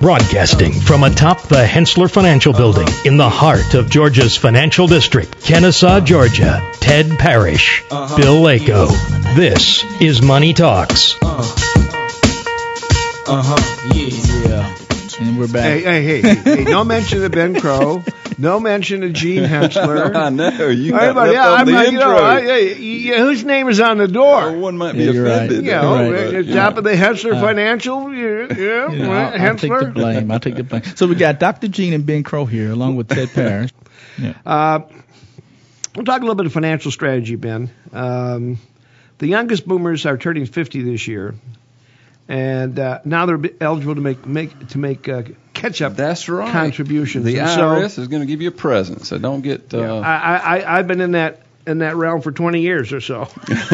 Broadcasting from atop the Hensler Financial Building in the heart of Georgia's financial district, Kennesaw, Georgia, Ted Parrish, Bill Lako. This is Money Talks. Yeah. And we're back. Hey, no mention of Ben Crow. No mention of Gene Hensler. I know. You got Everybody, left on the intro. Whose name is on the door? One might be you're offended. right. Top of the Hensler Financial. I'll take the blame. I'll take the blame. So we got Dr. Gene and Ben Crow here, along with Ted Parrish. Yeah. We'll talk a little bit of financial strategy, Ben. The youngest boomers are turning 50 this year, and now they're eligible to make catch-up contributions. The IRS is going to give you a present, so don't get. I've been in that realm for 20 years or so.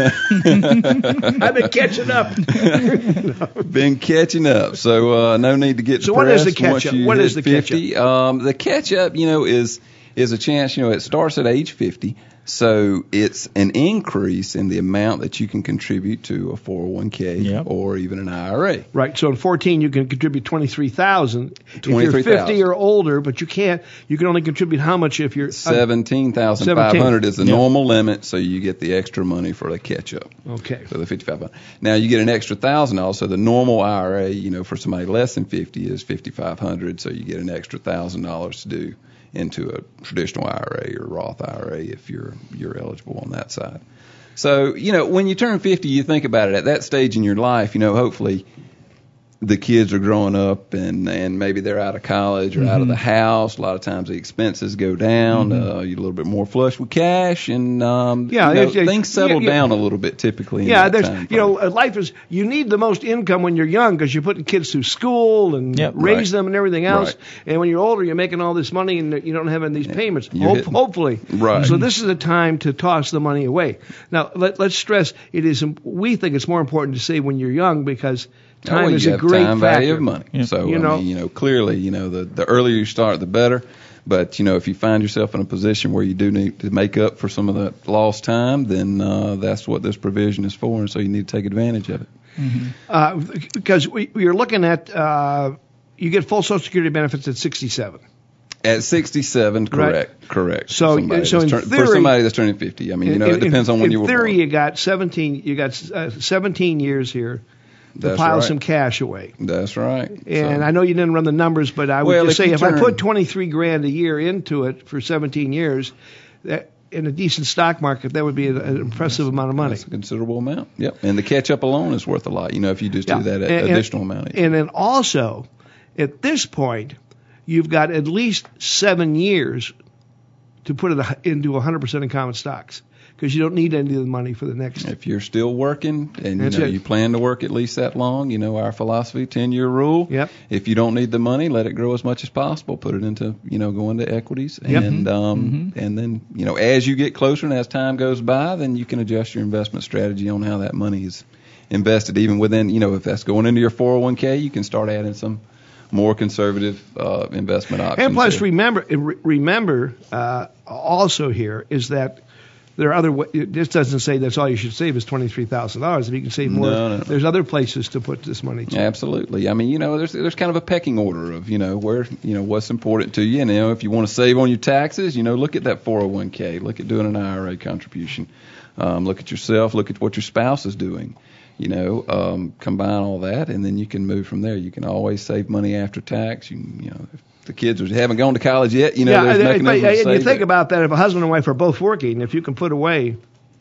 I've been catching up. Been catching up, so no need to get. So what is the catch-up? What is the catch-up? The catch-up, is a chance. It starts at age 50. So it's an increase in the amount that you can contribute to a 401k or even an IRA. Right. So in 14 you can contribute $23,000 if you're 50 or older, but you can only contribute how much if you're $17,500 is the normal limit, so you get the extra money for the catch up. Okay. So the $5,500. Now you get an extra $1,000. So the normal IRA, for somebody less than 50 is $5,500, so you get an extra $1,000 to do into a traditional IRA or Roth IRA if you're eligible on that side. So, when you turn 50, you think about it at that stage in your life, hopefully the kids are growing up and maybe they're out of college or out of the house. A lot of times the expenses go down. You're a little bit more flush with cash and things settle down a little bit typically. Life is, you need the most income when you're young because you're putting kids through school and raise them and everything else. Right. And when you're older, you're making all this money and you don't have any of these payments. Hopefully. Right. So this is a time to toss the money away. Now, let's stress we think it's more important to save when you're young because time is a great time factor. Value of money. Yeah. So, clearly, the earlier you start, the better. But, if you find yourself in a position where you do need to make up for some of that lost time, then that's what this provision is for, and so you need to take advantage of it. Because we're looking at, you get full Social Security benefits at 67. At 67, correct. Right. Correct. So in theory, for somebody that's turning 50, it depends on when you were born. In theory, you got 17 years here to pile some cash away. That's right. And I know you didn't run the numbers, but I would just say if I put $23,000 a year into it for 17 years, that in a decent stock market, that would be an impressive amount of money. That's a considerable amount. Yep. And the catch-up alone is worth a lot, if you just do that additional amount. And then also, at this point, you've got at least 7 years to put it into 100% in common stocks because you don't need any of the money for the next. If you're still working and you plan to work at least that long, our philosophy, 10-year rule. Yep. If you don't need the money, let it grow as much as possible. Put it into, go into equities. And and then, as you get closer and as time goes by, then you can adjust your investment strategy on how that money is invested. Even within, if that's going into your 401k, you can start adding some more conservative investment options. And plus, remember also here is that there are other ways. This doesn't say that's all you should save is $23,000. If you can save more, there's other places to put this money to. Absolutely. There's kind of a pecking order of, where, what's important to you. And, if you want to save on your taxes, look at that 401k. Look at doing an IRA contribution. Look at yourself. Look at what your spouse is doing. Combine all that, and then you can move from there. You can always save money after tax. If the kids haven't gone to college yet, there's mechanisms to save you think about that. If a husband and wife are both working, if you can put away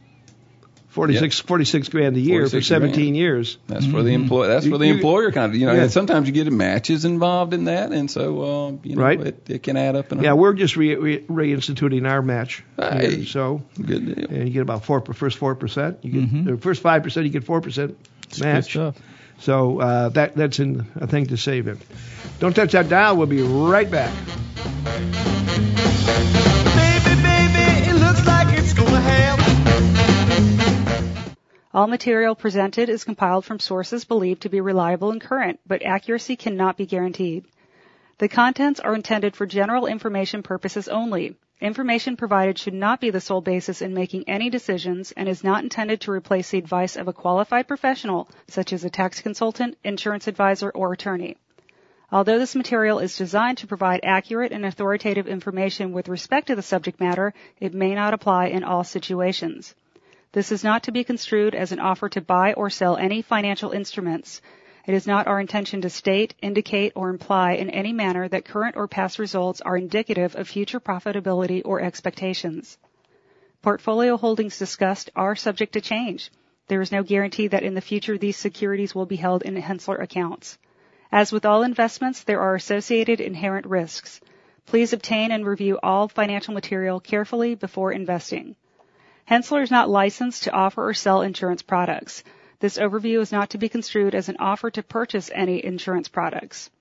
$46,000 a year for 17 years, that's for the employer. That's for the employer kind of. And sometimes you get matches involved in that, and so it can add up. We're just reinstituting our match. Hey, so good deal. And you get about first 4%. You get the first 5%. You get 4% match. So that's a thing to save in. Don't touch that dial. We'll be right back. Baby, it looks like it's going to hell. All material presented is compiled from sources believed to be reliable and current, but accuracy cannot be guaranteed. The contents are intended for general information purposes only. Information provided should not be the sole basis in making any decisions and is not intended to replace the advice of a qualified professional, such as a tax consultant, insurance advisor, or attorney. Although this material is designed to provide accurate and authoritative information with respect to the subject matter, it may not apply in all situations. This is not to be construed as an offer to buy or sell any financial instruments. It is not our intention to state, indicate, or imply in any manner that current or past results are indicative of future profitability or expectations. Portfolio holdings discussed are subject to change. There is no guarantee that in the future these securities will be held in Henssler accounts. As with all investments, there are associated inherent risks. Please obtain and review all financial material carefully before investing. Henssler is not licensed to offer or sell insurance products. This overview is not to be construed as an offer to purchase any insurance products.